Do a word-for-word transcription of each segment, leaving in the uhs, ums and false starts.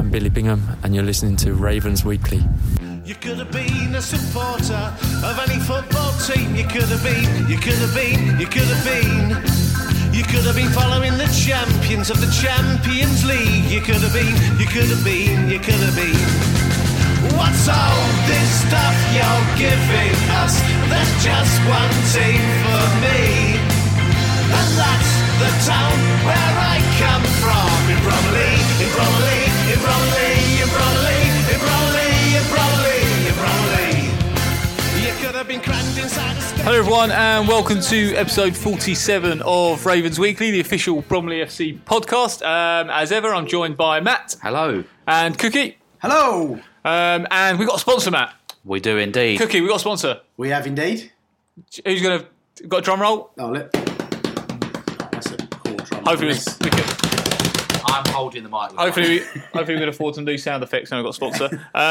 I'm Billy Bingham and you're listening to Ravens Weekly. You could have been a supporter of any football team. You could have been, you could have been, you could have been. You could have been following the champions of the Champions League. You could have been, you could have been, you could have been. What's all this stuff you're giving us? There's just one team for me, and that's the town where I come from. In Bromley, in Bromley, in Bromley, in Bromley, in Bromley, in Bromley, in Bromley. You could have been crammed inside a space. Hello everyone and welcome to episode forty-seven of Ravens Weekly, the official Bromley F C podcast. Um, as ever, I'm joined by Matt. Hello. And Cookie. Hello. Um, and we've got a sponsor, Matt. We do indeed. Cookie, we've got a sponsor. We have indeed. Who's going to... Got a drum roll? Oh, let... oh, that's a cool drum Hopefully, roll. we can, I'm holding the mic. hopefully, we, hopefully we can afford some new sound effects and we've got a sponsor.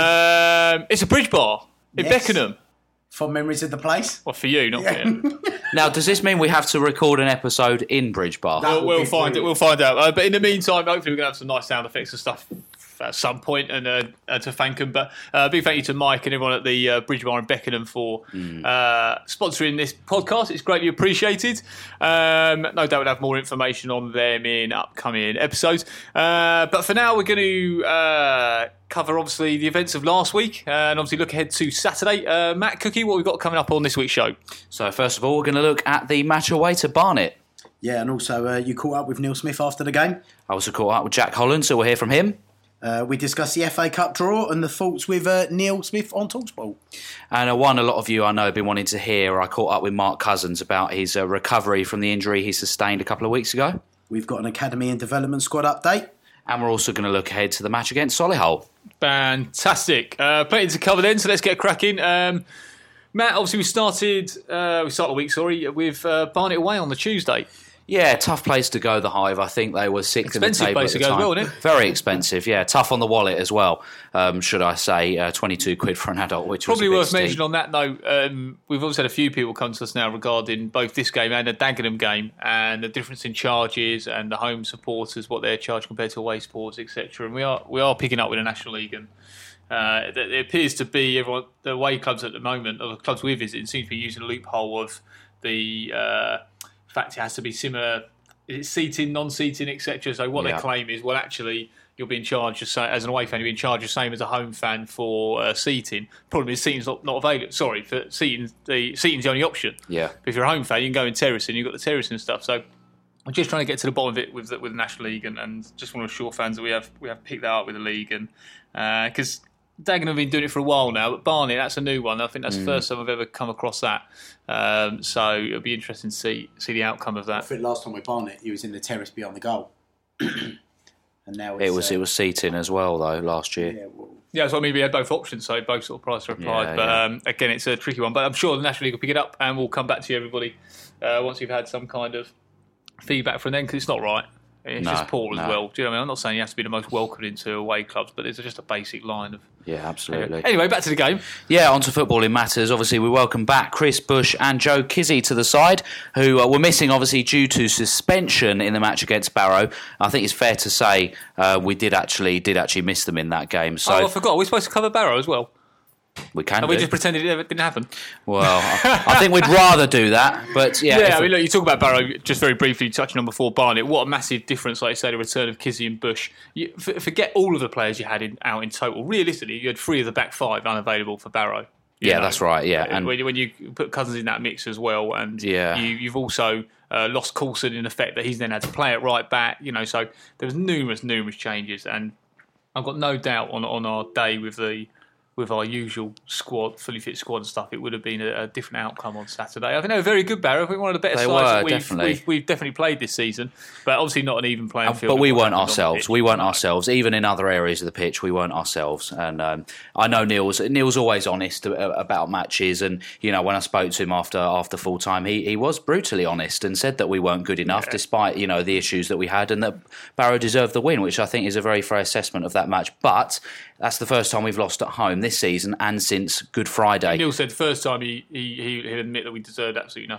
Um, it's a bridge bar in Yes. Beckenham. Fond memories of the place. Well, for you, not for him. Now, does this mean we have to record an episode in Bridge Bar? That We'll, would we'll be find it. brilliant. We'll find out. Uh, but in the meantime, hopefully we're going to have some nice sound effects and stuff at some point, and uh, uh, to thank them. But uh, big thank you to Mike and everyone at the uh, Bridge Bar in Beckenham for Mm. uh, sponsoring this podcast. It's greatly appreciated. Um, no doubt we'll have more information on them in upcoming episodes. Uh, but for now, we're going to uh, cover obviously the events of last week, uh, and obviously look ahead to Saturday. Uh, Matt, Cookie, what we've got coming up on this week's show? So, first of all, we're going to look at the match away to Barnet. Yeah, and also uh, you caught up with Neil Smith after the game. I also caught up with Jack Holland, so we'll hear from him. Uh, we discussed the F A Cup draw and the thoughts with uh, Neil Smith on TalkSport. And uh, one a lot of you I know have been wanting to hear, I caught up with Mark Cousins about his uh, recovery from the injury he sustained a couple of weeks ago. We've got an academy and development squad update. And we're also going to look ahead to the match against Solihull. Fantastic. Uh, plenty to cover then, so let's get cracking. Um, Matt, obviously we started, uh, we started the week, sorry, with uh, Barnet away on the Tuesday. Yeah, tough place to go, the Hive. I think they were sixth in the Expensive table place at the to go as time. well, isn't it? Very expensive, yeah. Tough on the wallet as well, um, should I say. Uh, twenty-two quid for an adult, which Probably was a bit worth steep. mentioning on that note, um, we've also had a few people come to us now regarding both this game and the Dagenham game and the difference in charges and the home supporters, what they're charged compared to away supporters, et cetera. And we are we are picking up with the National League, and uh, it appears to be everyone the away clubs at the moment, or the clubs we're visiting, seem to be using a loophole of the uh, fact it has to be similar. Is it seating, non-seating, et cetera. So what Yeah. they claim is, well, actually, you're being charged the same, as an away fan. You're being charged the same as a home fan for uh, seating. Problem is, seating's not, not available. Sorry, for seating, the seating's the only option. Yeah. But if you're a home fan, you can go in terracing. You've got the terracing and stuff. So I'm just trying to get to the bottom of it with the, with the National League, and, and just want to assure fans that we have we have picked that up with the league, and because. Uh, Dagenham have been doing it for a while now, but Barnet, that's a new one. I think that's the first time I've ever come across that. Um, so it'll be interesting to see see the outcome of I that. think last time with Barnet, he was in the terrace beyond the goal. and now it's, It was uh, it was seating as well, though, last year. Yeah, well, Yeah, so I mean, we had both options, so both sort of prices are applied. Yeah, but yeah. Um, again, it's a tricky one. But I'm sure the National League will pick it up, and we'll come back to you, everybody, uh, once you've had some kind of feedback from them, because it's not right. It's No, just poor as no. well. Do you know what I mean? I'm not saying you have to be the most welcoming to away clubs, but it's just a basic line of. Yeah, absolutely. Anyway, back to the game. Yeah, on to footballing matters. Obviously, we welcome back Chris Bush and Joe Kizzy to the side, who uh, were missing, obviously, due to suspension in the match against Barrow. I think it's fair to say uh, we did actually did actually miss them in that game. So oh, I forgot. We're supposed to cover Barrow as well. we can And do. we just pretended it never- didn't happen. Well, I, I think we'd rather do that, but yeah. Yeah, if I we- mean, look, you talk about Barrow, just very briefly touching on before Barnet. What a massive difference, like you say, the return of Kizzy and Bush. You, f- forget all of the players you had in, out in total. Realistically, you had three of the back five unavailable for Barrow. You Yeah, know, that's right, yeah, And and- when, you- when you put Cousins in that mix as well, and Yeah. you, you've also uh, lost Coulson in effect that he's then had to play it right back. You know, so there was numerous, numerous changes, and I've got no doubt on on our day with the. With our usual squad, fully fit squad and stuff, it would have been a, a different outcome on Saturday. I think they were very good, Barrow. I think one of the better They sides were, that we've, definitely. We've, we've definitely played this season, but obviously not an even playing field. But we of what weren't happened on the ourselves. pitch. We weren't No. ourselves. Even in other areas of the pitch, we weren't ourselves. And um, I know Neil's Neil's always honest about matches. And you know, when I spoke to him after after full time, he, he was brutally honest and said that we weren't good enough, Yeah. despite you know the issues that we had, and that Barrow deserved the win, which I think is a very fair assessment of that match. But that's the first time we've lost at home this season, and since Good Friday. Neil said the first time he he he he'd admit that we deserved absolutely nothing.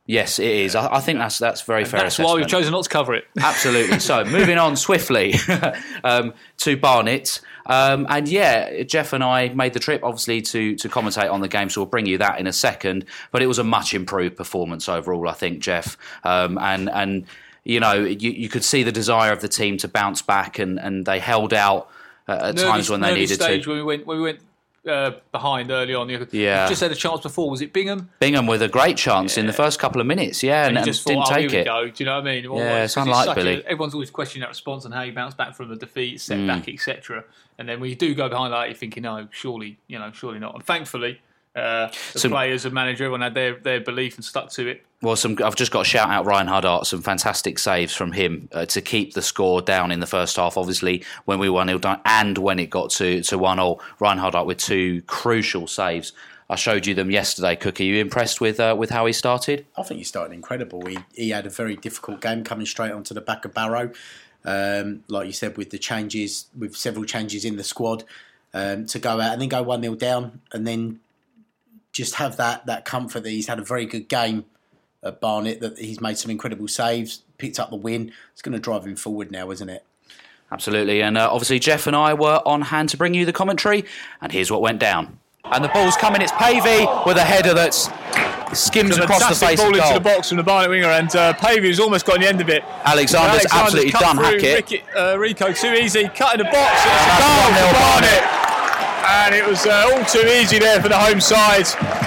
Yes, it is. I, I think that's that's very and fair that's assessment. why we've chosen not to cover it. Absolutely. So, moving on swiftly um, to Barnet. Um, and yeah, Jeff and I made the trip, obviously, to to commentate on the game, so we'll bring you that in a second. But it was a much improved performance overall, I think, Jeff. Um, and, and you know, you, you could see the desire of the team to bounce back, and, and they held out uh, at nervy, times when they needed stage to. When we went, when we went uh, behind early on, you Yeah. just had a chance before. Was it Bingham? Bingham with a great chance Yeah. in the first couple of minutes, yeah, and, And you and just didn't thought, oh, take here we it. go. Do you know what I mean? Yeah, Almost, it's 'cause unlike such Billy. A, everyone's always questioning that response and how you bounce back from the defeat, Mm. setback, et cetera. And then when you do go behind that, you're thinking, no, surely, you know, surely not. And thankfully, uh, the So- players and manager, everyone had their, their belief and stuck to it. Well, some, I've just got to shout out Ryan Huddart, some fantastic saves from him uh, to keep the score down in the first half, obviously, when we were one nil down and when it got to, to one all. Ryan Huddart with two crucial saves. I showed you them yesterday, Cookie. Are you impressed with uh, with how he started? I think he started incredible. He he had a very difficult game coming straight onto the back of Barrow. Um, like you said, with the changes, with several changes in the squad, um, to go out and then go one nil down and then just have that that comfort that he's had a very good game at Barnet, that he's made some incredible saves, picked up the win. It's going to drive him forward now, isn't it? Absolutely. And uh, obviously Jeff and I were on hand to bring you the commentary. And here's what went down. And the ball's coming. It's Pavey with a header that's skims across the face ball of into goal. the box from the Barnet winger, and uh, Pavey's almost got on the end of it. Alexander's, Alexander's absolutely cut done through Hackett. Ricky, uh, Rico too easy, cut in the box. It's a that's goal one nil for Barnet. Barnet. And it was uh, all too easy there for the home side.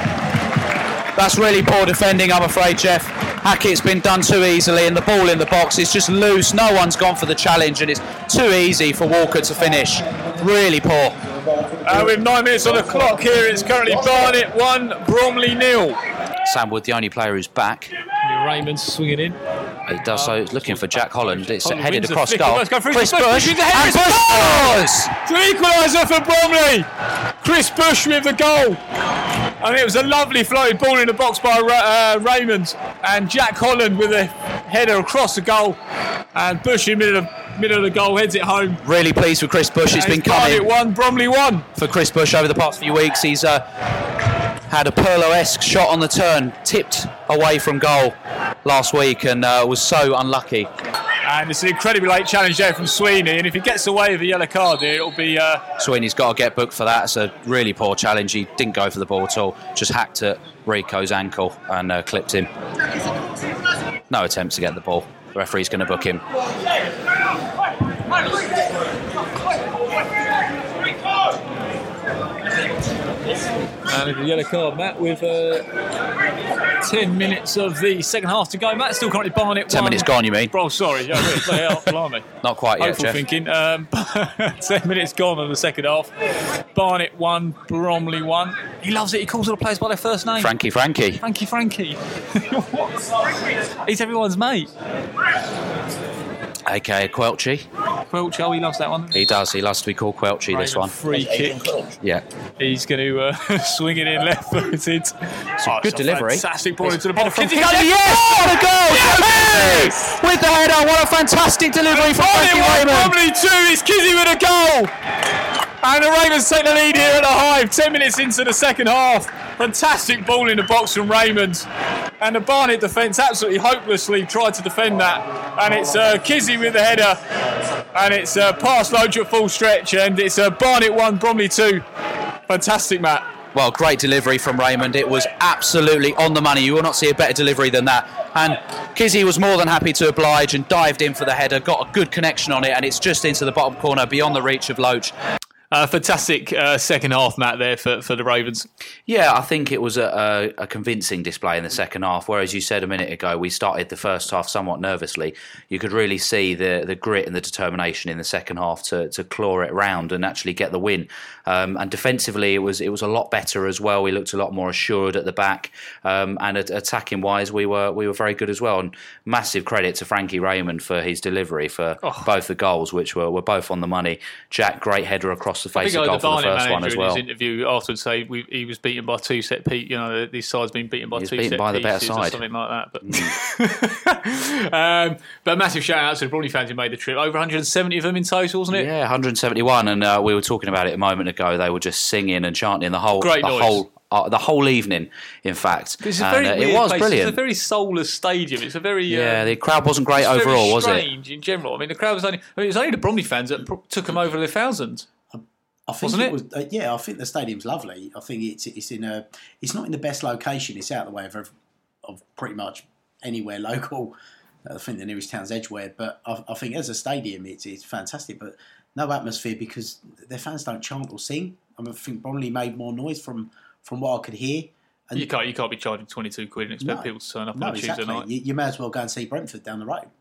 That's really poor defending, I'm afraid, Jeff. Hackett's been done too easily, and the ball in the box is just loose. No one's gone for the challenge, and it's too easy for Walker to finish. Really poor. Uh, with nine minutes on the clock here, it's currently Barnet one, Bromley nil. Sam Wood, the only player who's back. Raymond swinging in. He does so, he's looking for Jack Holland. It's Holland headed wins the across flick, goal. let's go through Chris to Bush, Bush, with the and header, Bush it's scores! The equaliser for Bromley. Chris Bush with the goal. And it was a lovely floated ball in the box by uh, Raymond. And Jack Holland with a header across the goal. And Bush in the middle of, middle of the goal heads it home. Really pleased with Chris Bush. It's And been it's Barnet coming one, Bromley one. for Chris Bush over the past few weeks. He's uh, had a Pirlo-esque shot on the turn, tipped away from goal last week, and uh, was so unlucky. And it's an incredibly late challenge there from Sweeney. And if he gets away with a yellow card there, it'll be... Uh, Sweeney's got to get booked for that. It's a really poor challenge. He didn't go for the ball at all. Just hacked at Rico's ankle and uh, clipped him. No attempt to get the ball. The referee's going to book him. And a yellow card, Matt, with uh, ten minutes of the second half to go. Matt, still currently Barnet Ten one. minutes gone, you mean? Bro, sorry. Yeah, really, play out, blimey. Not quite yet, Hopeful Jeff. thinking. Um, ten minutes gone on the second half. Barnet one, Bromley one. He loves it. He calls all the players by their first name. Frankie, Frankie. Frankie, Frankie. He's everyone's mate. A K A Quelchy. Quelch, oh, he loves that one. He does. He loves to be called Quelchy, this one. Free kick. Yeah. He's going to uh, swing it in left footed. Oh, good delivery. Fantastic ball into the box. From Kinsey Kennedy. Kennedy, Yes! What a goal! Yes! With the header. What a fantastic delivery from Barnet Frankie one, Raymond. Bromley two. It's Kizzy with a goal. And the Ravens take the lead here at the Hive. Ten minutes into the second half. Fantastic ball in the box from Raymond. And the Barnet defence absolutely hopelessly tried to defend that. And it's uh, Kizzy with the header. And it's uh, past Loach at full stretch. And it's uh, Barnet one, Bromley two. Fantastic, Matt. Well, great delivery from Raymond. It was absolutely on the money. You will not see a better delivery than that. And Kizzy was more than happy to oblige and dived in for the header, got a good connection on it, and it's just into the bottom corner, beyond the reach of Loach. Uh, fantastic uh, second half, Matt, there for, for the Ravens. Yeah, I think it was a, a, a convincing display in the second half, whereas you said a minute ago, we started the first half somewhat nervously. You could really see the, the grit and the determination in the second half to, to claw it round and actually get the win. Um, and defensively, it was it was a lot better as well. We looked a lot more assured at the back, um, and at, attacking wise, we were we were very good as well. And massive credit to Frankie Raymond for his delivery for oh. both the goals, which were, were both on the money. Jack, great header across the face of goal for the first one as well. In his interview afterwards, say we, he was beaten by two set piece. You know, this side's been beaten by He's two beaten set by the better pieces or side. something like that. But mm. um, but a massive shout out to the Bromley fans who made the trip. Over one hundred seventy of them in total, wasn't it? Yeah, one hundred seventy-one, and uh, we were talking about it a moment ago. They were just singing and chanting the whole Great the noise. whole uh, the whole evening, in fact. It's a And, very uh, weird it was place. brilliant. It's a very soulless stadium. It's a very Yeah, um, the crowd wasn't great it's overall, very was it? strange in general. I mean, the crowd was only. I mean, it was only the Bromley fans that pr- took them over the thousands. I think Wasn't it, it? was. Uh, yeah, I think the stadium's lovely. I think it's it's in a. It's not in the best location. It's out of the way of of pretty much anywhere local. I think the nearest town's Edgware, but I, I think as a stadium, it's it's fantastic. But no atmosphere because their fans don't chant or sing. I, mean, I think Bromley made more noise from from what I could hear. And You can't you can't be charging twenty-two quid and expect No. people to turn up no, on a Tuesday exactly. night. You, you may as well go and see Brentford down the road.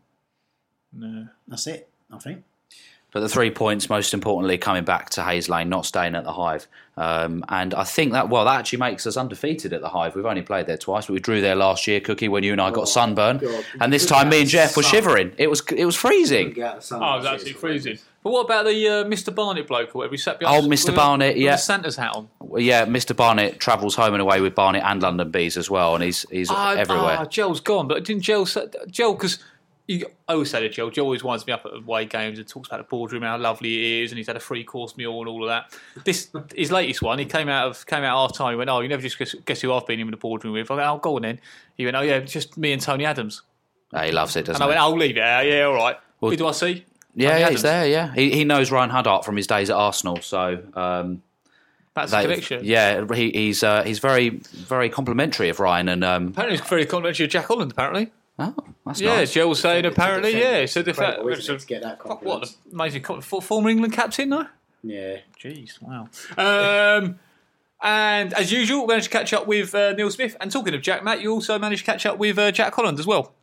No. That's it. I think. But the three points, most importantly, coming back to Hayes Lane, not staying at the Hive. Um, and I think that, well, that actually makes us undefeated at the Hive. We've only played there twice, but we drew there last year, Cookie, when you and I got sunburned. God. And this time me and Jeff were shivering. It was it was freezing. Oh, it was absolutely freezing. But what about the uh, Mister Barnett bloke or whatever? He sat behind Oh, Mister with, Barnett, with yeah. a Santa's hat on. Well, yeah, Mister Barnett travels home and away with Barnet and London Bees as well, and he's he's Ah, everywhere. Ah, Joel's gone, but didn't Joel say, Joel, because you I always say to Joel, Joel always winds me up at away games and talks about the boardroom, how lovely it is, and he's had a free course meal and all of that. This his latest one, he came out of came out half time. He went, "Oh, you never just guess, guess who I've been in the boardroom with?" I went, "Oh, go on then." He went, "Oh yeah, just me and Tony Adams." Uh, he loves it, doesn't And I he? went, "I'll leave it out. Yeah, all right." Well, Who do I see? yeah, Tony yeah, Adams. he's there. Yeah, he he knows Ryan Huddart from his days at Arsenal, so. Um, That's the they- connection. Yeah, he, he's uh, he's very very complimentary of Ryan, and um, Apparently, it's very complimentary of Jack Holland. Apparently, oh, that's yeah. nice. Joel was saying apparently, defend yeah. it. So the It's fact, incredible, isn't it, to get that what compliment. an amazing com- for- former England captain, though. Yeah. Jeez, wow. Um, and as usual, we managed to catch up with uh, Neil Smith. And talking of Jack, Matt, you also managed to catch up with uh, Jack Holland as well.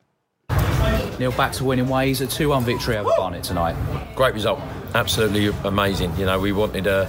Neil back to winning ways, a two one victory over Barnet tonight. Great result, absolutely amazing. You know, we wanted to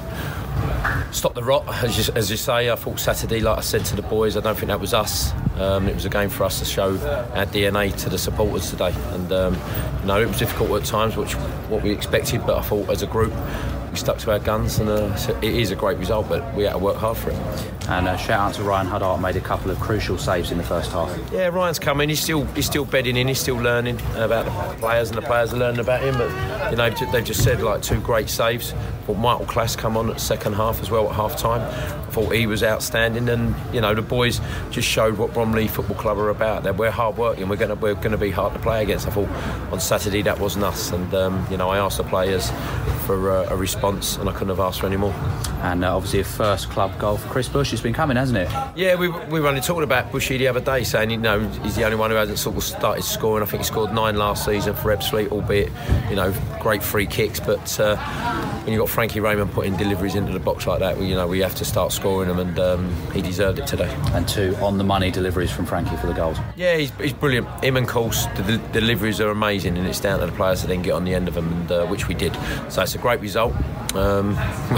stop the rot, as you, as you say. I thought Saturday, like I said to the boys, I don't think that was us. Um, it was a game for us to show our D N A to the supporters today. And um, you know, it was difficult at times, which what we expected. But I thought as a group, we stuck to our guns, and uh, so it is a great result. But we had to work hard for it. And uh, shout out to Ryan Huddart, made a couple of crucial saves in the first half. Yeah, Ryan's coming. He's still he's still bedding in. He's still learning about the players, and the players are learning about him. But you know, they've just said like two great saves. I thought Michael Klass come on at the second half as well at half time. I thought he was outstanding, and you know the boys just showed what Bromley Football Club are about. That we're hard working. We're gonna we're gonna be hard to play against. I thought on Saturday that wasn't us, and um, you know I asked the players for uh, a response, and I couldn't have asked for any more. And uh, obviously a first club goal for Chris Bush. It's been coming, hasn't it? Yeah, we, we were only talking about Bushy the other day, saying you know he's the only one who hasn't sort of started scoring. I think he scored nine last season for Ebbsfleet, albeit you know great free kicks. But uh, when you've got Frankie Raymond putting deliveries into the box like that, we, you know we have to start scoring them, and um, he deserved it today. And two on the money deliveries from Frankie for the goals. Yeah, he's, he's brilliant. Him and Course, the, the deliveries are amazing, and it's down to the players to then get on the end of them, and, uh, which we did. So it's a great result. Um,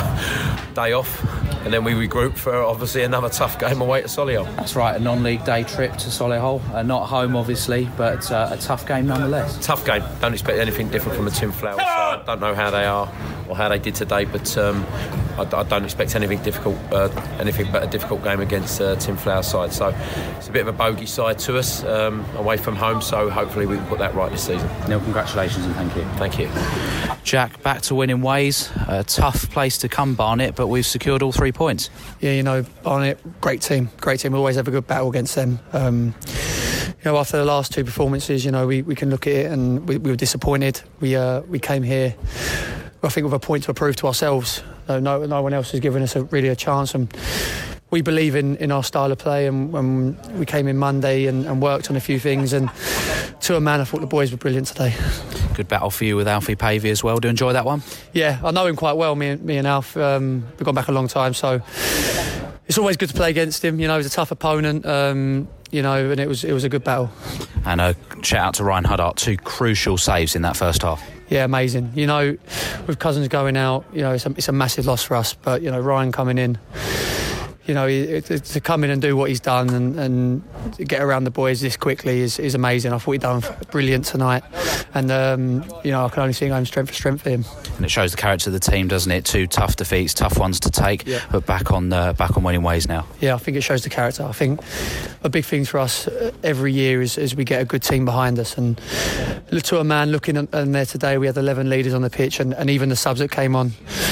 day off, and then we regroup for obviously another tough game away to Solihull. That's right, a non-league day trip to Solihull. Uh, not home, obviously, but uh, a tough game nonetheless. Tough game. Don't expect anything different from a Tim Flower side. Don't know how they are or how they did today, but um, I, I don't expect anything difficult, uh, anything but a difficult game against uh, Tim Flower's side. So it's a bit of a bogey side to us um, away from home. So hopefully we can put that right this season. Neil, congratulations and thank you. Thank you. Jack, back to winning ways. A tough place to come, Barnet, but we've secured all three points. Yeah, you know, Barnet, great team, great team. We always have a good battle against them. Um, you know, after the last two performances, you know, we, we can look at it and we, we were disappointed. We uh, we came here, I think, with a point to prove to ourselves. No, no, no one else has given us a, really a chance, and we believe in, in our style of play. And when we came in Monday and, and worked on a few things, and to a man, I thought the boys were brilliant today. Good battle for you with Alfie Pavey as well. Do you enjoy that one? Yeah, I know him quite well. Me, and me and Alf, um, we've gone back a long time, so it's always good to play against him. You know, he's a tough opponent. Um, you know, and it was it was a good battle. And a shout out to Ryan Huddart, two crucial saves in that first half. Yeah, amazing. You know, with Cousins going out, you know, it's a, it's a massive loss for us. But you know, Ryan coming in, you know, he, to come in and do what he's done and, and get around the boys this quickly is, is amazing. I thought he done brilliant tonight, and um, you know, I can only see going strength for strength for him. And it shows the character of the team, doesn't it? Two tough defeats, tough ones to take, yeah. but back on uh, back on winning ways now. Yeah, I think it shows the character. I think a big thing for us every year is, is we get a good team behind us. And to a man looking at and there today, we had eleven leaders on the pitch, and, and even the subs that came on.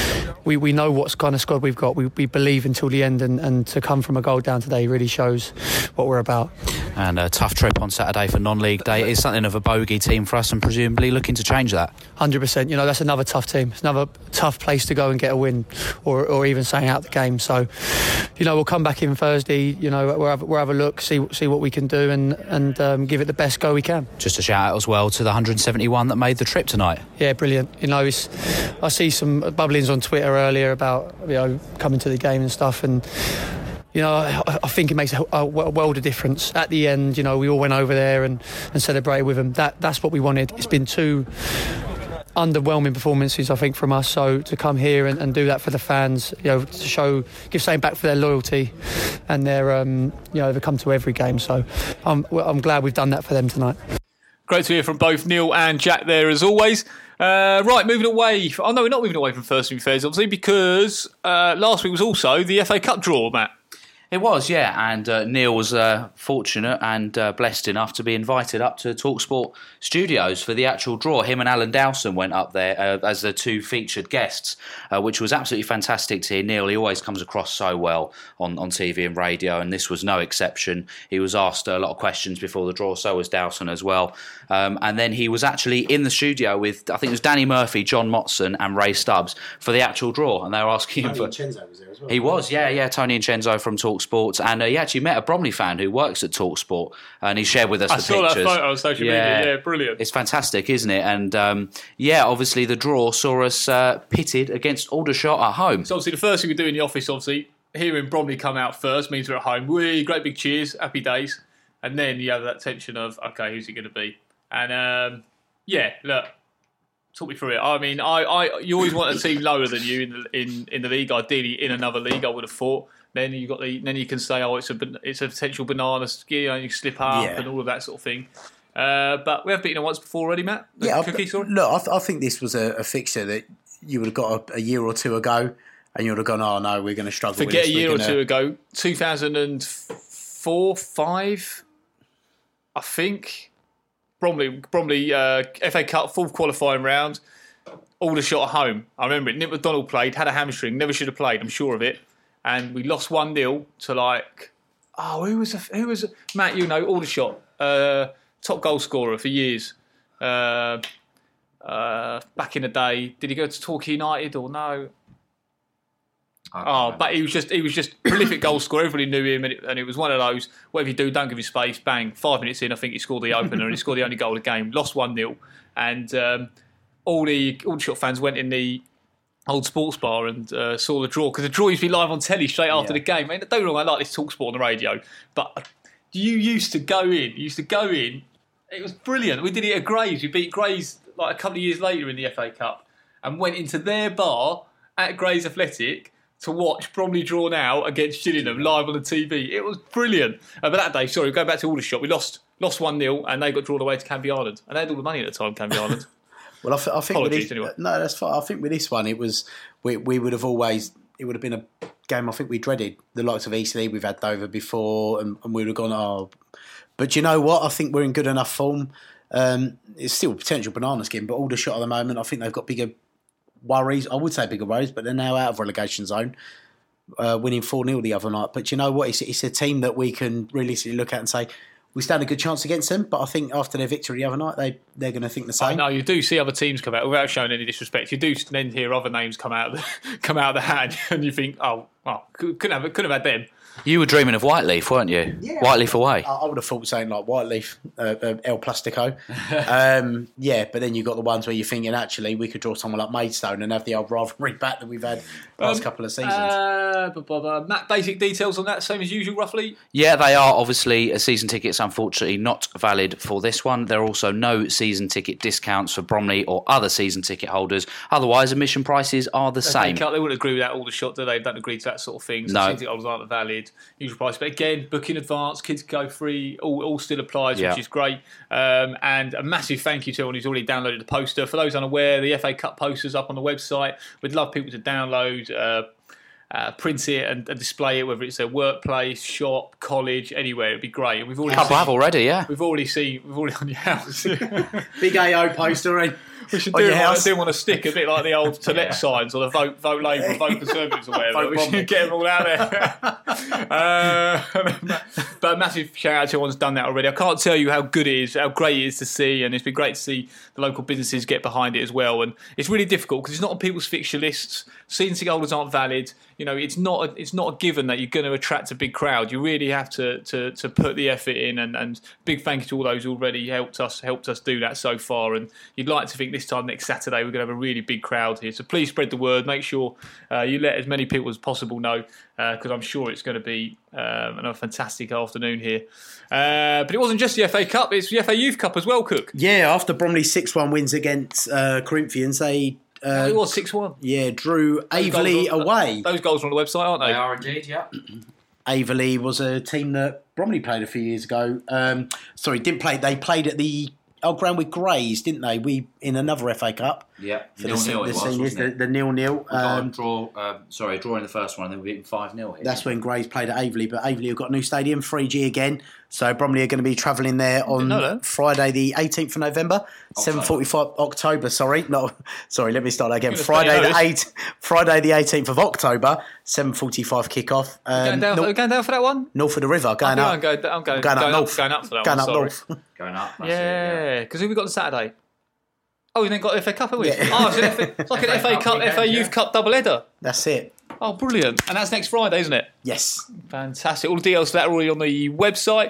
we, we know what kind of squad we've got. We, we believe until the end, and, and to come from a goal down today really shows what we're about. And a tough trip on Saturday for non-league day. It is something of a bogey team for us, and presumably looking to change that. one hundred percent. You know, that's another tough team. It's another tough place to go and get a win, or, or even staying out the game. So, you know, we'll come back in Thursday. You know, we'll have, we'll have a look, see see what we can do, and and um, give it the best go we can. Just a shout out as well to the one hundred seventy-one that made the trip tonight. Yeah, brilliant. You know, it's, I see some bubblings on Twitter earlier about, you know, coming to the game and stuff, and you know, I, I think it makes a, a world of difference. At the end, you know, we all went over there and, and celebrated with them. That that's what we wanted. It's been two underwhelming performances, I think, from us. So to come here and, and do that for the fans, you know, to show, give something back for their loyalty and their, um, you know, they've come to every game. So I'm I'm glad we've done that for them tonight. Great to hear from both Neil and Jack there as always. Uh, right, moving away. Oh no, we're not moving away from First Team Affairs, obviously, because uh, last week was also the F A Cup draw, Matt. It was, yeah, and uh, Neil was uh, fortunate and uh, blessed enough to be invited up to TalkSport Studios for the actual draw. Him and Alan Dowson went up there uh, as the two featured guests, uh, which was absolutely fantastic to hear. Neil, he always comes across so well on, on T V and radio, and this was no exception. He was asked a lot of questions before the draw, so was Dowson as well. Um, and then he was actually in the studio with, I think it was Danny Murphy, John Motson and Ray Stubbs for the actual draw, and they were asking him for... Chenzo was there as well. He was, yeah, yeah, Tony and Chenzo from TalkSport, and uh, he actually met a Bromley fan who works at TalkSport, and he shared with us I the saw pictures. that photo on social yeah. media, yeah, brilliant. It's fantastic, isn't it? And um, yeah, obviously the draw saw us uh, pitted against Aldershot at home. So obviously the first thing we do in the office, obviously, hearing Bromley come out first means we're at home. Whee, great big cheers, happy days. And then you have that tension of, okay, who's it going to be? And um, yeah, look, talk me through it. I mean, I, I you always want a team lower than you in the, in, in the league, ideally in another league, I would have thought. Then you got the then you can say, oh, it's a it's a potential banana ski, you know, you slip up Yeah. and all of that sort of thing. Uh, but we have beaten them once before already, Matt. The Yeah, cookie, I, sorry. look, I, th- I think this was a, a fixture that you would have got a, a year or two ago, and you would have gone, oh no, we're going to struggle. Forget with this. a year we're or gonna... two ago, two thousand four, five, I think. Bromley, Bromley uh, F A Cup fourth qualifying round. Aldershot at home. I remember it. Nick McDonald played, had a hamstring, never should have played. I'm sure of it. And we lost one nil to like, oh, who was a, who was a, Matt? You know, Aldershot, uh, top goal scorer for years. Uh, uh, back in the day, did he go to Torquay United or no? Oh, but he was just he was just prolific goal scorer. Everybody knew him, and it, and it was one of those. Whatever you do, don't give him space. Bang! Five minutes in, I think he scored the opener, and he scored the only goal of the game. Lost one nil, and um, all the Aldershot fans went in the old sports bar and uh, saw the draw, because the draw used to be live on telly straight after Yeah. the game. I mean, don't get me wrong, I like this TalkSport on the radio, but you used to go in. You used to go in. It was brilliant. We did it at Grays. We beat Grays like a couple of years later in the F A Cup, and went into their bar at Grays Athletic to watch Bromley draw now against Gillingham live on the T V. It was brilliant. Uh, but that day, sorry, going back to Aldershot, we lost lost one nil, and they got drawn away to Canvey Island. And they had all the money at the time, Canvey Island. Well, I, th- I think with Apologies, this, anyway. no, that's fine. I think with this one, it was we we would have always it would have been a game I think we dreaded. The likes of Eastleigh, we've had Dover before, and, and we would have gone, oh. But you know what? I think we're in good enough form. Um, it's still a potential banana skin, but Aldershot at the moment, I think they've got bigger worries. I would say bigger worries, but they're now out of relegation zone, uh, winning four nil the other night. But you know what? It's, it's a team that we can realistically look at and say, we stand a good chance against them, but I think after their victory the other night, they, they're going to think the I same. know you do see other teams come out without showing any disrespect. You do then hear other names come out of the, come out of the hat, and you think, oh, well, couldn't have couldn't have had them. You were dreaming of Whiteleaf, weren't you? Yeah. Whiteleaf away. I, I would have thought saying like Whiteleaf, uh, uh, El Plastico. um, yeah, but then you've got the ones where you're thinking, actually, we could draw someone like Maidstone and have the old rivalry back that we've had last Um, couple of seasons. Uh, blah, blah, blah. Matt, basic details on that, same as usual, roughly. Yeah, they are obviously uh, season tickets, unfortunately not valid for this one. There are also no season ticket discounts for Bromley or other season ticket holders. Otherwise, admission prices are the same. They wouldn't agree with that Aldershot, do they? They don't agree to that sort of thing. So No. season ticket holders aren't valid. Usual price. But again, book in advance, kids go free, all, all still applies, Yeah. which is great. Um, and a massive thank you to everyone who's already downloaded the poster. For those unaware, the F A Cup poster's up on the website. We'd love people to download, uh, uh, print it and, and display it, whether it's their workplace, shop, college, anywhere. It'd be great. And we've A already couple seen, have already, yeah. We've already seen, we've already on your house. Big A O poster, eh? We should on do your it. I house. do want to stick a bit like the old to let signs or the vote vote Labour, vote Conservatives or whatever. Vote We Bromley. should get them all out there. uh, but a massive shout out to everyone's done that already. I can't tell you how good it is, how great it is to see, and it's been great to see the local businesses get behind it as well. And it's really difficult because it's not on people's fixture lists. Season ticket holders aren't valid. You know, it's not a, it's not a given that you're going to attract a big crowd. You really have to to, to put the effort in, and, and big thank you to all those who already helped us helped us do that so far. And you'd like to think this time next Saturday we're going to have a really big crowd here. So please spread the word. Make sure uh, you let as many people as possible know, because uh, I'm sure it's going to be um, another fantastic afternoon here. Uh, but it wasn't just the F A Cup; it's the F A Youth Cup as well, Cook. Yeah, after Bromley six one wins against uh, Corinthians, they uh, It was six one. yeah drew Those Averley goals are- away. Those goals are on the website, aren't they? They are indeed, yeah. Averley was a team that Bromley played a few years ago. Um, sorry, didn't play. They played at the old ground with Grays, didn't they? We in another F A Cup. Yeah, For nil the, nil the it was, seniors, wasn't the, it? the nil nil. We got a Um, draw, uh, sorry, draw in the first one, and then we beat them five nil. that's when Grays played at Averley, but Averley have got a new stadium, three G again. So Bromley are going to be travelling there on know that. Friday, the eighteenth of November, seven forty-five October. Sorry, not sorry. Let me start that again. You're gonna Friday stay the notice. eight, Friday the eighteenth of October, seven forty-five kickoff. Um, Going down, nor- going down for that one? north of the river, going I'm up, going, I'm going, going up going north, going up for that going one. up sorry. north. Going up. That's it, Yeah, because who we got on Saturday? Oh, we then got F A Cup, haven't we? Yeah. Oh, it's, an F A, it's like an F A Cup, F A Youth Cup double header. That's it. Oh, brilliant! And that's next Friday, isn't it? Yes. Fantastic. All the details for that are already on the website.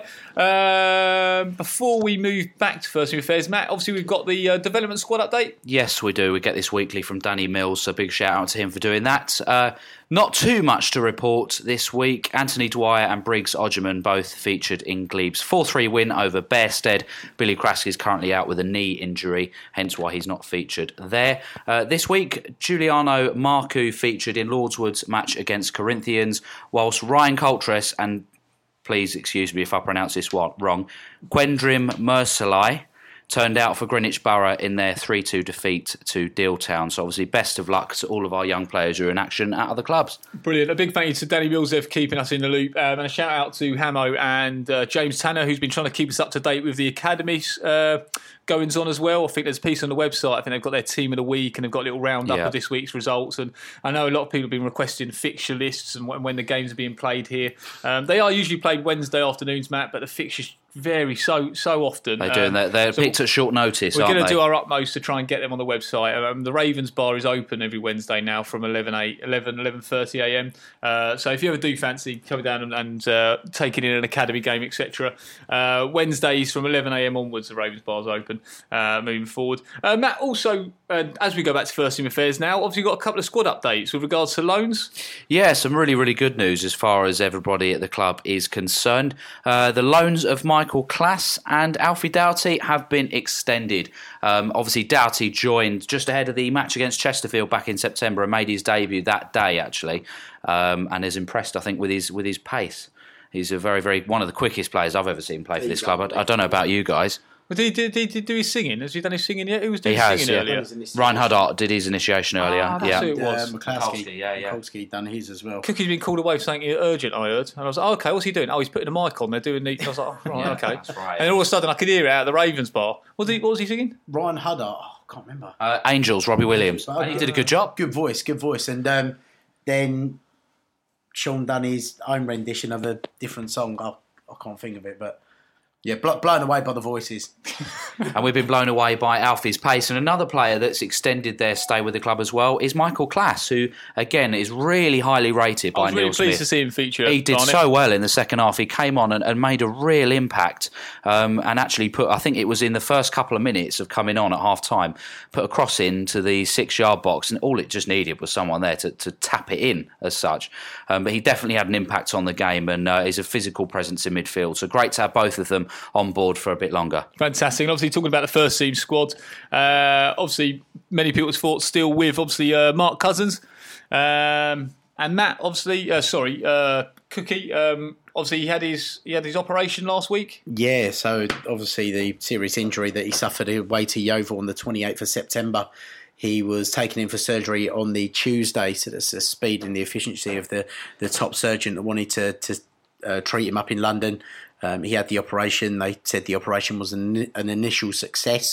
Um, before we move back to First Team Affairs, Matt, obviously we've got the uh, development squad update. Yes, we do. We get this weekly from Danny Mills, so big shout out to him for doing that. Uh, not too much to report this week. Anthony Dwyer and Briggs Odgerman both featured in Gleb's four three win over Bearstead. Billy Kraske is currently out with a knee injury, hence why he's not featured there. Uh, this week, Giuliano Marcu featured in Lordswood's match against Corinthians, whilst Ryan Coltress and, please excuse me if I pronounce this wrong, Gwendrim Mersalai turned out for Greenwich Borough in their three two defeat to Deal Town. So obviously best of luck to all of our young players who are in action at other clubs. Brilliant. A big thank you to Danny Mills there for keeping us in the loop. Um, and a shout out to Hamo and uh, James Tanner, who's been trying to keep us up to date with the academies uh, goings on as well. I think there's a piece on the website. I think they've got their team of the week and they've got a little roundup Yeah. of this week's results. And I know a lot of people have been requesting fixture lists and when, when the games are being played here. Um, they are usually played Wednesday afternoons, Matt, but the fixtures vary so so often. They do, and they're, they're so picked at short notice, We're aren't going they? to do our utmost to try and get them on the website. Um, the Ravens bar is open every Wednesday now from eleven, eleven thirty a m. Uh, so if you ever do fancy coming down and, and uh, taking in an academy game, et cetera, uh, Wednesdays from eleven a m onwards, the Ravens bar is open uh, moving forward. Uh, Matt, also, uh, as we go back to First Team Affairs now, obviously you've got a couple of squad updates with regards to loans. Yeah, some really, really good news as far as everybody at the club is concerned. Uh, the loans of Michael Class and Alfie Doughty have been extended. Um, obviously, Doughty joined just ahead of the match against Chesterfield back in September and made his debut that day, actually, um, and is impressed, I think, with his with his pace. He's a very, very one of the quickest players I've ever seen play for this club. I, I don't know about you guys. Well, did, he, did, he, did he do his singing? Has he done his singing yet? Who was doing He his has, singing yeah. earlier? Ryan Huddart did his initiation earlier. Ah, that's yeah. who it was. Uh, McCloskey. Mikulski, yeah, yeah. Mikulski done his as well. Cookie's been called away for something urgent, I heard. And I was like, oh, okay, what's he doing? Oh, he's putting a mic on. They're doing the... I was like, oh, right, Yeah, okay. that's right. And all of a sudden, I could hear it out of the Ravens bar. What, did he, what was he singing? Ryan Huddart. Oh, I can't remember. Uh, Angels, Robbie Williams. And he did a good job. Good voice, good voice. And um, then Sean done his own rendition of a different song. I, I can't think of it, but yeah, bl- blown away by the voices. And we've been blown away by Alfie's pace. And another player that's extended their stay with the club as well is Michael Class, who, again, is really highly rated I by was really Neil pleased Smith. to see him feature. He did Barnett. so well in the second half. He came on and, and made a real impact um, and actually put, I think it was in the first couple of minutes of coming on at half time, put a cross into the six yard box, and all it just needed was someone there to, to tap it in as such. Um, but he definitely had an impact on the game and uh, is a physical presence in midfield. So great to have both of them on board for a bit longer. Fantastic. And obviously, talking about the first team squad, uh, obviously, many people's thoughts still with, obviously, uh, Mark Cousins. Um, and Matt, obviously, uh, sorry, uh, Cookie, um, obviously, he had his he had his operation last week. Yeah, so obviously the serious injury that he suffered away to Yeovil on the twenty-eighth of September. He was taken in for surgery on the Tuesday, so that's the speed and the efficiency of the, the top surgeon that wanted to, to uh, treat him up in London. Um, he had the operation. They said the operation was an, an initial success.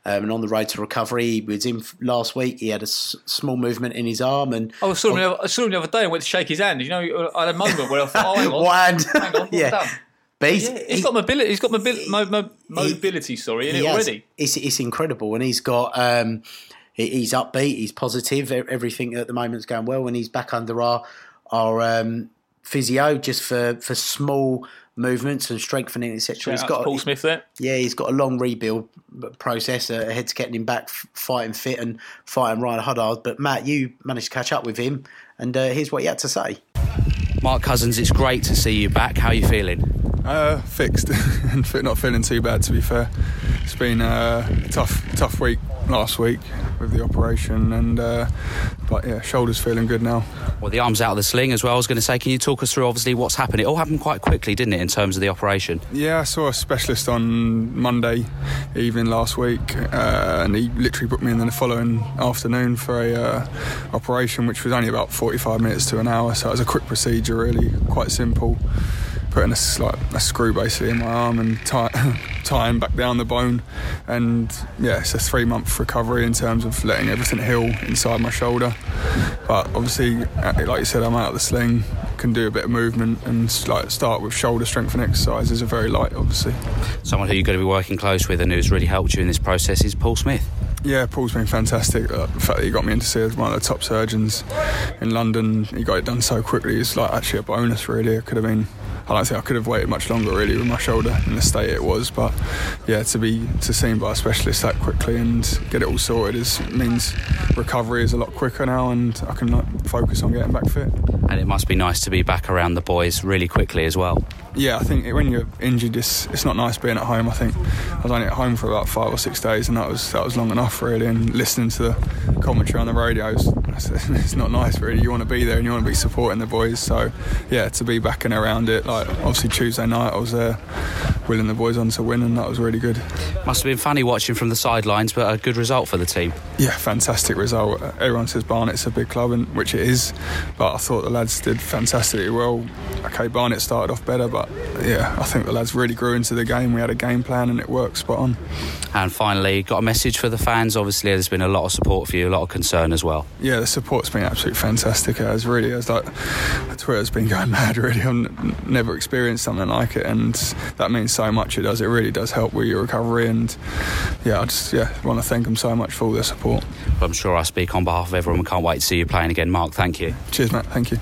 um, and on the road to recovery. He was in last week. He had a s- small movement in his arm, and I saw, him, I saw him the other day and went to shake his hand. You know, I had a moment where I thought, oh, hang on, what hand? hang on, what's yeah. done? But he's, Yeah, he's got mobility. He's got mobility. Mo, mo, mobility. Sorry, in he it has. already. It's it's incredible, and he's got. Um, he- he's upbeat. He's positive. e- Everything at the moment's going well, and he's back under our our um, physio just for, for small movements and strengthening, et cetera. He's Shout out to got Paul Smith there. Yeah, he's got a long rebuild process ahead to getting him back f- fighting fit and fighting Ryan Huddard. But Matt, you managed to catch up with him, and uh, here's what he had to say. Mark Cousins, it's great to see you back. How are you feeling? Uh, fixed and fit, not feeling too bad, to be fair. It's been a tough, tough week last week with the operation, and uh, but yeah, shoulders feeling good now. Well, the arm's out of the sling as well. I was going to say, can you talk us through obviously what's happened? It all happened quite quickly, didn't it, in terms of the operation? Yeah, I saw a specialist on Monday evening last week, uh, and he literally booked me in the following afternoon for a uh, operation, which was only about forty-five minutes to an hour. So it was a quick procedure, really, quite simple. Putting a, like, a screw basically in my arm and tie, tying back down the bone, and yeah, it's a three month recovery in terms of letting everything heal inside my shoulder. But obviously, like you said, I'm out of the sling, can do a bit of movement, and like start with shoulder strengthening exercises are very light, obviously. Someone who you're going to be working close with and who's really helped you in this process is Paul Smith. Yeah, Paul's been fantastic. Uh, the fact that he got me in to see one of the top surgeons in London, he got it done so quickly, it's like actually a bonus, really. It could have been, I don't think I could have waited much longer, really, with my shoulder in the state it was. But yeah, to be to seen by a specialist that quickly and get it all sorted is means recovery is a lot quicker now, and I can like, focus on getting back fit. And it must be nice to be back around the boys really quickly as well. Yeah, I think when you're injured, it's, it's not nice being at home. I think I was only at home for about five or six days, and that was that was long enough, really. And listening to the commentary on the radios, it's not nice, really. You want to be there and you want to be supporting the boys. So, yeah, to be back and around it, like obviously Tuesday night, I was there willing the boys on to win, and that was really good. Must have been funny watching from the sidelines, but a good result for the team. Yeah, fantastic result. Everyone says Barnet's a big club, and which it is, but I thought the lads did fantastically well. Okay, Barnet started off better, but yeah, I think the lads really grew into the game. We had a game plan and it worked spot on. And finally, got a message for the fans. Obviously, there's been a lot of support for you, a lot of concern as well. Yeah, the support's been absolutely fantastic. It has really, it's like Twitter's been going mad. Really, I've n- never experienced something like it, and that means so much. It does. It really does help with your recovery, and yeah, I just yeah want to thank them so much for all their support. I'm sure I speak on behalf of everyone. We can't wait to see you playing again, Mark. Thank you. Cheers, Matt. Thank you.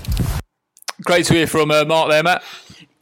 Great to hear from uh, Mark there, Matt.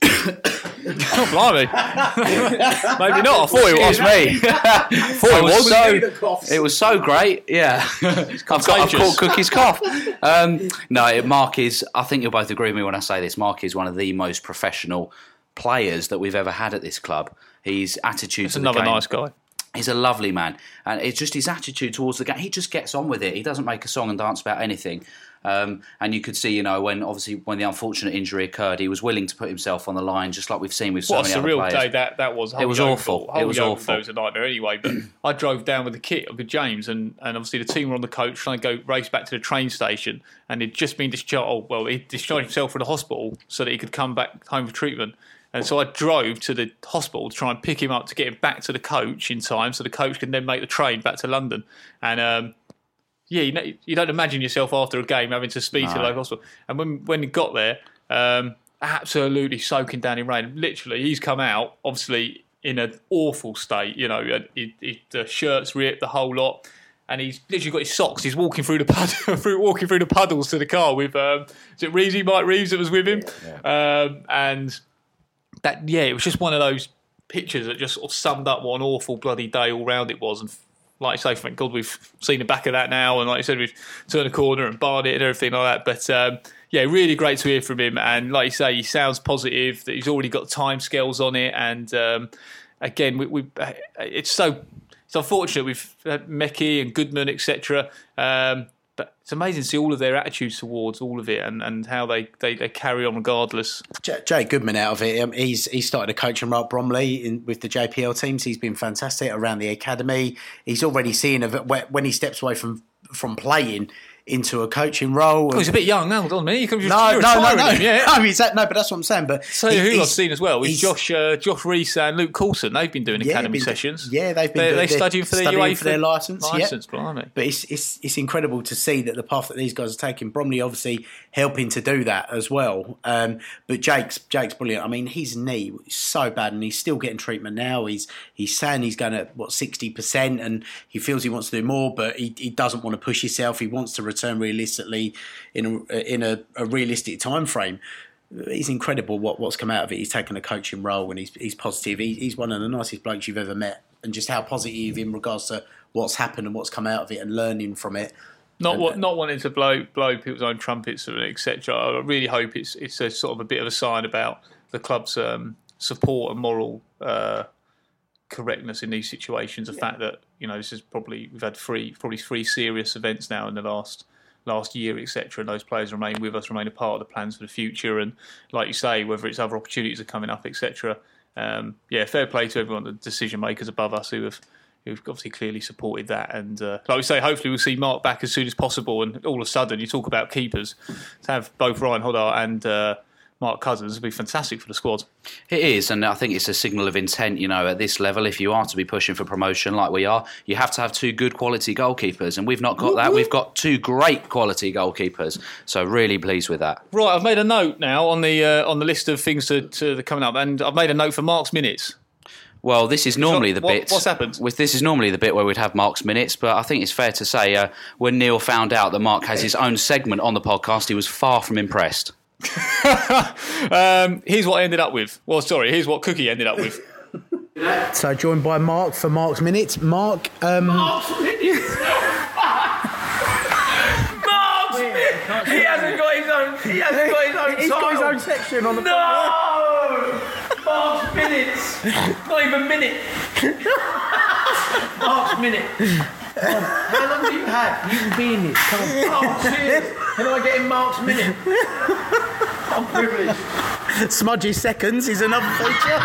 Oh, blimey. Maybe not. I thought it was me. I thought it was. So, it was so great. Yeah. I've, got, I've caught Cookie's cough. Um, no, it, Mark is, I think you'll both agree with me when I say this, Mark is one of the most professional players that we've ever had at this club. His attitude He's to the another game, nice guy. He's a lovely man, and it's just his attitude towards the game. He just gets on with it. He doesn't make a song and dance about anything. Um, and you could see, you know, when obviously when the unfortunate injury occurred, he was willing to put himself on the line, just like we've seen with so what many a other surreal players. day that, that was. It was awful. It was awful. It was a nightmare anyway. But I drove down with the kit with James, and, and obviously the team were on the coach trying to go race back to the train station, and he'd just been discharged. Oh, well, he discharged himself from the hospital so that he could come back home for treatment. And so I drove to the hospital to try and pick him up to get him back to the coach in time, so the coach can then make the train back to London. And um, yeah, you know, you don't imagine yourself after a game having to speak no. to the local hospital. And when when he got there, um, absolutely soaking down in rain. Literally, he's come out obviously in an awful state. You know, he, he, the shirt's ripped, the whole lot. And he's literally got his socks. He's walking through the puddle, through, walking through the puddles to the car with um, is it Reezy, Mike Reeves that was with him, yeah, yeah. Um, and. That yeah, it was just one of those pictures that just sort of summed up what an awful bloody day all round it was. And like I say, thank God we've seen the back of that now. And like I said, we've turned the corner and barred it and everything like that. But um, yeah, really great to hear from him. And like you say, he sounds positive. That he's already got time scales on it. And um, again, we, we it's so it's unfortunate we've had Mekki and Goodman, et cetera. Um, But it's amazing to see all of their attitudes towards all of it and, and how they, they, they carry on regardless. Jay Goodman out of it. Um, he's he started coaching Mark Bromley in, with the J P L teams. He's been fantastic around the academy. He's already seen of it when he steps away from from playing. into a coaching role. Oh, he's a bit young now, doesn't he? You can just, No, you're no, no, retiring no. him, yeah. no, exactly, no, but that's what I'm saying. But So he- who I've he's- seen as well is he's- Josh, uh, Josh Rees and Luke Coulson. They've been doing Yeah, academy been- sessions. Yeah, they've been They're, doing- they're they're studying for their studying UEFA for their licence, yeah. Licence, blimey. But it's, it's it's incredible to see that the path that these guys are taking. Bromley obviously helping to do that as well. Um, but Jake's Jake's brilliant. I mean, his knee is so bad, and he's still getting treatment now. He's he's saying he's going at what sixty percent, and he feels he wants to do more, but he, he doesn't want to push himself. He wants to return realistically in a, in a, a realistic time frame. It's incredible what, what's come out of it. He's taken a coaching role, and he's he's positive. He, he's one of the nicest blokes you've ever met, and just how positive in regards to what's happened and what's come out of it, and learning from it. Not And- what, not wanting to blow blow people's own trumpets, et cetera. I really hope it's it's a sort of a bit of a sign about the club's um, support and moral uh, correctness in these situations. The fact that you know this is probably we've had three probably three serious events now in the last last year, et cetera. And those players remain with us, remain a part of the plans for the future. And like you say, whether it's other opportunities are coming up, et cetera. Um, yeah, fair play to everyone, the decision makers above us who have. Who've obviously clearly supported that, and uh, like we say, hopefully we'll see Mark back as soon as possible. And all of a sudden, you talk about keepers, to have both Ryan Hodder and uh, Mark Cousins would be fantastic for the squad. It is, and I think it's a signal of intent, you know, at this level, if you are to be pushing for promotion like we are, you have to have two good quality goalkeepers, and we've not got that. We've got two great quality goalkeepers, so really pleased with that. Right, I've made a note now on the uh, on the list of things to, to the coming up, and I've made a note for Mark's minutes. Well, this is normally the What- bit. what's happened? With this is normally the bit where we'd have Mark's minutes, but I think it's fair to say uh, when Neil found out that Mark has his own segment on the podcast, he was far from impressed. um, here's what I ended up with. Well, sorry, here's what Cookie ended up with. So joined by Mark for Mark's Minutes. Mark, um, Mark's Minutes! Mark's Minutes! He hasn't got his own. He hasn't got his own. he's got his title. own section on the. No! Mark's Minutes! Not even minute. Mark's Minute. Come on. How long do you have? You can be in this. Come on. Oh, cheers. Can I get in Mark's Minute? I'm privileged. Smudgy seconds is another feature.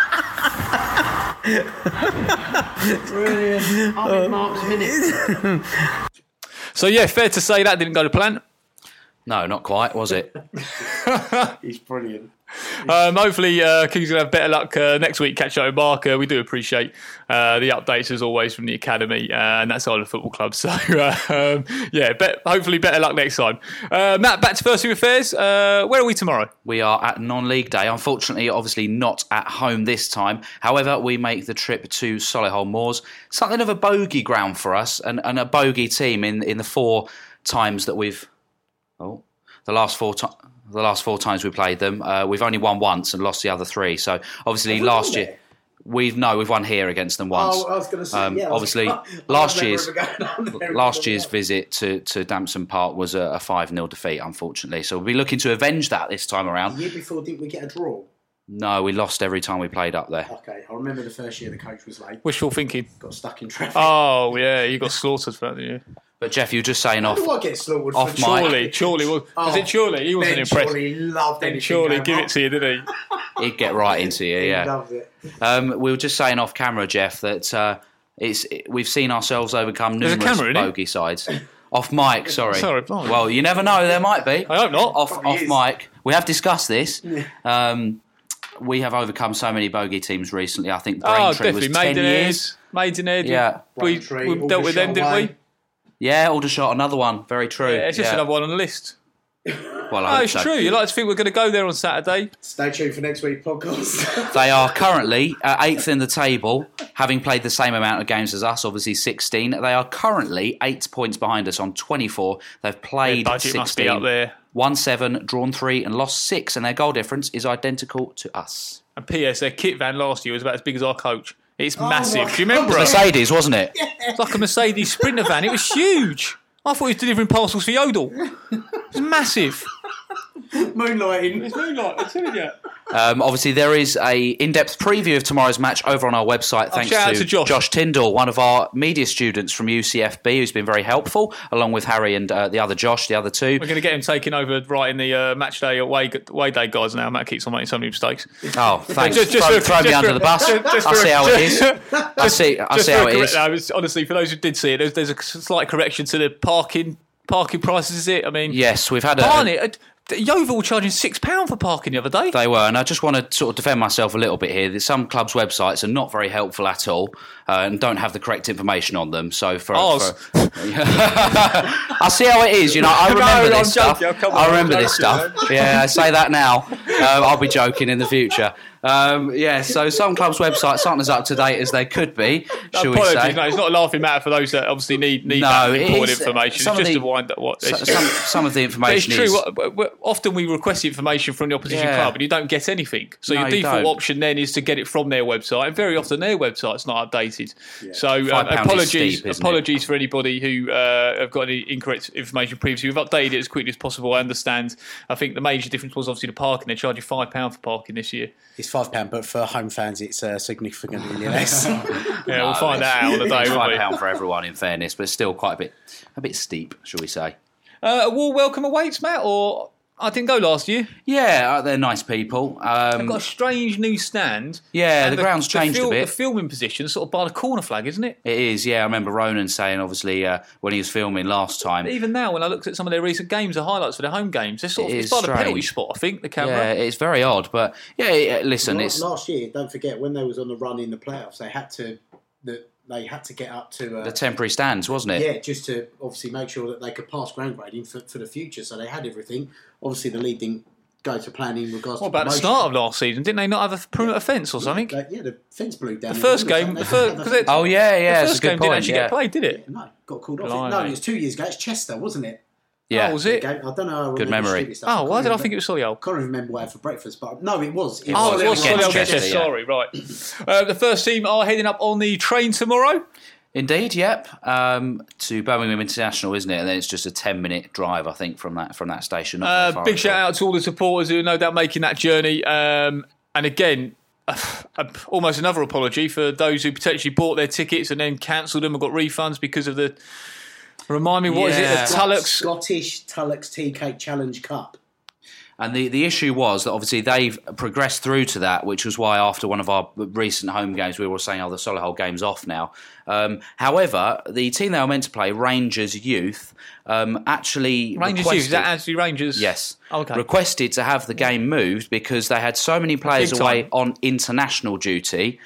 Brilliant. I'm in Mark's Minute. So yeah, fair to say that didn't go to plan. No, not quite, was it? He's brilliant. Um, hopefully, uh, King's going to have better luck uh, next week. Catch up with Mark. Uh, we do appreciate uh, the updates as always from the academy uh, and that side of the football club. So, uh, um, yeah, bet, hopefully better luck next time. Uh, Matt, back to First Team Affairs. Uh, where are we tomorrow? We are at non-league day. Unfortunately, obviously not at home this time. However, we make the trip to Solihull Moors. Something of a bogey ground for us, and, and a bogey team in, in the four times that we've... Oh, the last four times... The last four times we played them, uh, we've only won once and lost the other three. So obviously last year, we've no, we've won here against them once. Oh, I was going to say, Um, yeah. I was- obviously, I last remember year's it going on there. last year's visit to to Damson Park was a, a five nil defeat, unfortunately. So we'll be looking to avenge that this time around. The year before, didn't we get a draw? No, we lost every time we played up there. Okay, I remember the first year the coach was late, Wishful thinking. got stuck in traffic. Oh, yeah, you got slaughtered for that, didn't you? But Jeff, you were just saying How off. do I get slaughtered off for mic. Chorley, Chorley was, was Oh, it Chorley? He wasn't Ben impressed. Chorley loved Ben anything Chorley, going give on. it to you, didn't he? He'd get right into you, He yeah. loved it. Um, we were just saying off camera, Jeff, that uh, it's we've seen ourselves overcome There's a numerous camera in it? bogey sides. Off mic, sorry. Sorry, blimey. Well, you never know. There might be. I hope not. Off Probably off is. mic. We have discussed this. Um, we have overcome so many bogey teams recently. I think Oh, Braintree was definitely. ten years. Maidenhead. Maidenhead. Yeah. We, Braintree, we dealt with them, Aldershot didn't we? away. Yeah, Aldershot, another one. Very true. Yeah, it's just Yeah. another one on the list. Well, I Oh, hope it's so. true. You like to think we're going to go there on Saturday. Stay tuned for next week's podcast. They are currently uh, eighth in the table, having played the same amount of games as us, obviously sixteen. They are currently eight points behind us on twenty-four. They've played Their budget must be sixteen, up there. won seven, drawn three, and lost six, and their goal difference is identical to us. And P S, their kit van last year was about as big as our coach. It's my massive. Do you God. remember it? Mercedes, wasn't it? It's like a Mercedes Sprinter van. It was huge. I thought he was delivering parcels for Yodel. It was massive. Moonlighting. It's moonlight, I'm telling you. Um, obviously, there is a in-depth preview of tomorrow's match over on our website. Thanks shout out to, to Josh. Tyndall, one of our media students from U C F B, who's been very helpful, along with Harry and uh, the other Josh, the other two. We're going to get him taking over writing the uh, match day away, away day guys now. Matt keeps on making so many mistakes. Oh, thanks. Just- just throw for- throw me just under for- the bus. just- just I for- see how it is. just- I see. I Just see for how a it correct- is. no, it's- honestly, for those who did see it, there's, there's a slight correction to the parking parking prices, is it? I mean, Yes, we've had a. Barnet, uh, Yeovil were charging six pounds for parking the other day. They were, and I just want to sort of defend myself a little bit here. That some clubs' websites are not very helpful at all uh, and don't have the correct information on them. So for, Ours. for I see how it is. You know, I remember No, this I'm stuff. joking. Come on, I remember I'm this joking, stuff. Yeah, I say that now. Um, I'll be joking in the future. Um, yeah, so some clubs' websites aren't as up to date as they could be. Shall we Apologies, say? no, it's not a laughing matter for those that obviously need need No, that it important is. information. Some It's of just the- to wind up what. So- It's, some, some of the but it's information true. is. what- what- Often we request information from the opposition Yeah. club, and you don't get anything. So No, your you default don't. option then is to get it from their website, and very often their website's not updated. So um, Five pound is apologies, steep, isn't apologies for anybody who uh, have got any incorrect information previously. We've updated it as quickly as possible. I understand. I think the major difference was obviously the parking. They're charging five pound for parking this year. It's five pound, but for home fans, it's uh, significantly less. Yeah, we'll No, find that out on the day. It's won't five we? pound for everyone, in fairness, but still quite a bit, a bit steep, shall we say? Uh, a warm welcome awaits, Matt. Or I didn't go last year. Yeah, uh, they're nice people. Um, They've got a strange new stand. Yeah, And the ground's changed a fil- bit. The filming position is sort of by the corner flag, isn't it? It is, yeah. I remember Ronan saying, obviously, uh, when he was filming last time. Even now, when I looked at some of their recent games, the highlights for their home games, they're sort of It it's is by the penalty strange. spot. I think the Yeah, camera. it's very odd, but yeah. yeah, Listen, Last, it's last year, don't forget when they was on the run in the playoffs, they had to the, they had to get up to uh, the temporary stands, wasn't it? yeah, just to obviously make sure that they could pass ground grading for, for the future. So they had everything. Obviously, the league didn't go to plan in regards. What to about the promotion. start of last season? Didn't they not have a perimeter fence or something? Like, yeah, the fence blew down. The in first England, game, so the they first had because the- it, Oh yeah, yeah. the It's first a good game point. didn't actually yeah. get played, did it? No, got called off. Blimey. No, it was two years ago. It's Chester, wasn't it? Yeah. Oh, was it? Game- I don't know. How I Good remember memory. stupid stuff. Oh, can't why did I remember- think it was Solihull? Can't remember where for breakfast, but no, it was. It Oh, was it was Solihull Solihull against Chester. Chester, yeah. Sorry, right. Uh, the first team are heading up on the train tomorrow. Indeed, yep. Um, to Birmingham International, isn't it? And then it's just a ten-minute drive, I think, from that from that station. Not very Uh, far big at shout all. out to all the supporters who are no doubt making that journey. Um, and again, uh, almost another apology for those who potentially bought their tickets and then cancelled them and got refunds because of the. Remind me, what is Yeah. it? The Tullocks. Scottish Tullocks Tea Cake Challenge Cup. And the, the issue was that obviously they've progressed through to that, which was why after one of our recent home games we were all saying, oh, the Solihull game's off now. Um, however, the team they were meant to play, Rangers Youth, um, actually Rangers requested, Youth, is that actually Rangers? Yes. Okay. Requested to have the game moved because they had so many players Big away time. on international duty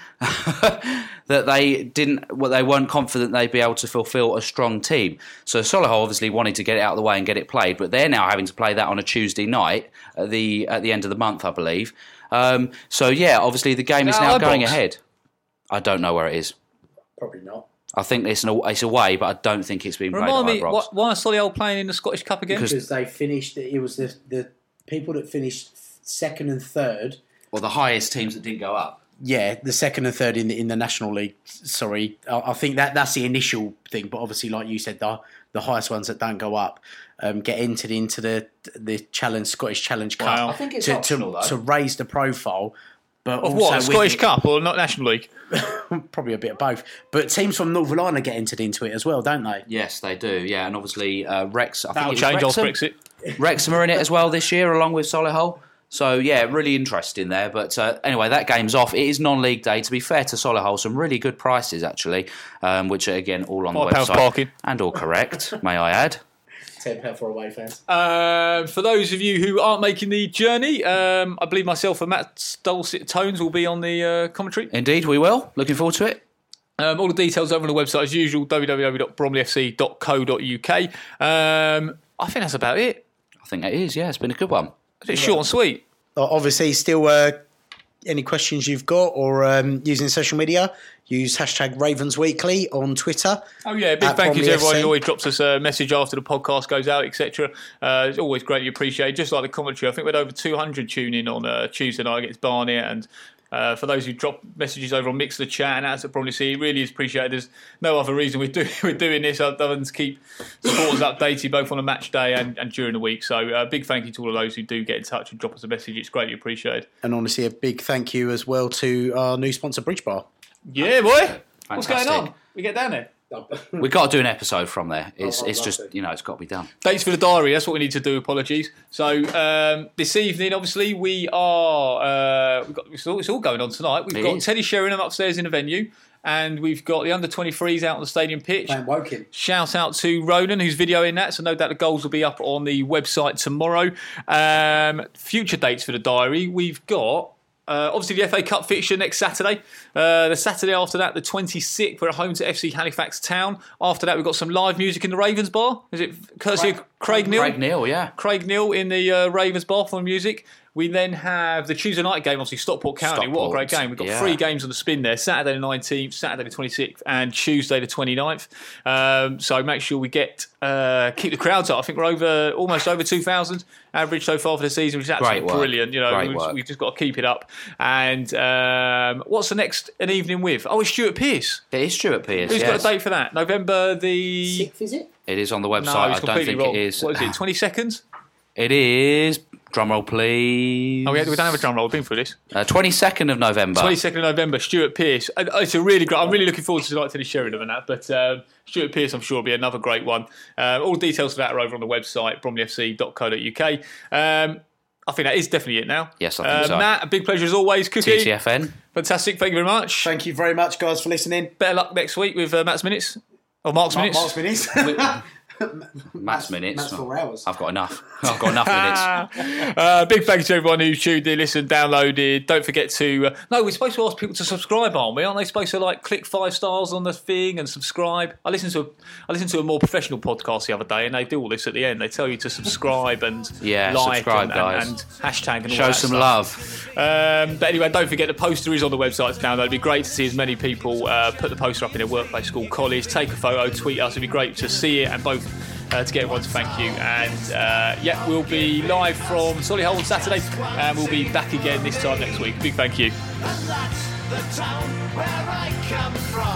that they didn't. Well, they weren't confident they'd be able to fulfil a strong team. So Solihull obviously wanted to get it out of the way and get it played, but they're now having to play that on a Tuesday night at the at the end of the month, I believe. Um, so yeah, obviously the game is Is that now Ibrox? going ahead. I don't know where it is. Probably not. I think it's an, it's away, but I don't think it's been played Remind at me, Ibrox. why, why are Solihull playing in the Scottish Cup again? Because- Because they finished. It was the the people that finished second and third. Well, the highest teams that didn't go up. Yeah, the second and third in the in the National League. Sorry, I, I think that that's the initial thing. But obviously, like you said, the the highest ones that don't go up um, get entered into the the challenge Scottish Challenge Cup. Wow. I think it's to, optional, to, though. to raise the profile. But of also what? with Scottish it- Cup or not National League? Probably a bit of both. But teams from Northern Ireland get entered into it as well, don't they? Yes, they do. Yeah, and obviously uh, Rex. I That'll think change it was off Wrexham. Brexit. Wrexham are in it as well this year, along with Solihull. So yeah, really interesting there. But uh, anyway, that game's off. It is non-league day. To be fair to Solihull, some really good prices actually, um, which are again all on the Five pounds website parking. and all correct. May I add? ten pounds for away fans. Uh, for those of you who aren't making the journey, um, I believe myself and Matt's dulcet tones will be on the uh, commentary. Indeed, we will. Looking forward to it. Um, all the details over on the website as usual, w w w dot bromley f c dot co dot u k. Um, I think that's about it. I think it is. Yeah, it's been a good one. It's short and sweet. Obviously, still uh, any questions you've got or um, using social media, use hashtag Ravens Weekly on Twitter. Oh yeah, big At thank you to Bromley everyone F C. who always drops us a message after the podcast goes out, et cetera. Uh, it's always greatly appreciated. Just like the commentary, I think we had over two hundred tune in on uh, Tuesday night against Barnet, and uh, for those who drop messages over on Mix the Chat and that's at Bromley C, it really is appreciated. There's no other reason we're doing we're doing this other than to keep supporters updated both on a match day and, and during the week. So uh, big thank you to all of those who do get in touch and drop us a message. It's greatly appreciated. And honestly, a big thank you as well to our new sponsor, Bridge Bar. Yeah, boy. What's going Fantastic. on? We get down there. We've got to do an episode from there. It's I'd it's love just to. you know it's got to be done. Dates for the diary, that's what we need to do, apologies. So um, this evening, obviously, we are, uh, we've got, it's, all, it's all going on tonight. We've It got is. Teddy Sheringham upstairs in the venue. and we've got the under twenty-threes out on the stadium pitch. Playing Woking. Shout out to Ronan, who's videoing that, so no doubt the goals will be up on the website tomorrow. Um, future dates for the diary, we've got uh, obviously the F A Cup fixture next Saturday. Uh, the Saturday after that, the twenty-sixth, we're at home to F C Halifax Town. After that, we've got some live music in the Ravens Bar. Is it courtesy Craig, of Craig Neal? Craig Neal, yeah. Craig Neal in the uh, Ravens Bar for music. We then have the Tuesday night game, obviously Stockport County. Stockport, what a great game. We've got yeah. three games on the spin there. Saturday the nineteenth, Saturday the twenty-sixth and Tuesday the twenty-ninth. Um, so make sure we get uh, keep the crowds up. I think we're over almost over two thousand average so far for the season, which is absolutely brilliant. You know, Great we've, work. we've just got to keep it up. And um, what's the next an evening with? Oh, it's Stuart Pearce. It is Stuart Pearce. Who's yes. got a date for that? November the... Sixth, is it? It is on the website. No, I he's don't completely think wrong. it is. What is it, twenty seconds? It is. Drumroll, please. Oh, we, we don't have a drum roll. We've been through this. Uh, twenty-second of November. twenty-second of November, Stuart Pearce. Uh, It's a really great. I'm really looking forward to tonight to the Sheridan and that. But um, Stuart Pearce, I'm sure, will be another great one. Uh, all details for that are over on the website, bromley f c dot co dot u k. Um, I think that is definitely it now. Yes, I think uh, so. Matt, a big pleasure as always. Cookie. T T F N. Fantastic. Thank you very much. Thank you very much, guys, for listening. Better luck next week with uh, Matt's Minutes. Or Mark's Mark, Minutes. Mark's minutes. Matt's minutes. Matt's four hours. I've got enough. I've got enough minutes. Uh, big thanks to everyone who's tuned in, listened, downloaded. Don't forget to... Uh, no, we're supposed to ask people to subscribe, aren't we? Aren't they supposed to like click five stars on the thing and subscribe? I listened to a, I listened to a more professional podcast the other day and they do all this at the end. They tell you to subscribe and Yeah, like subscribe, and, guys. and, and hashtag and all Show that some stuff. love. Um, but anyway, don't forget the poster is on the website to download. It'd be great to see as many people uh, put the poster up in their workplace, school, college, take a photo, tweet us. It'd be great to see it and both uh, to get everyone to thank you. And uh, yeah, we'll be live from Solihull on Saturday and we'll be back again this time next week. Big thank you. And that's the town where I come from.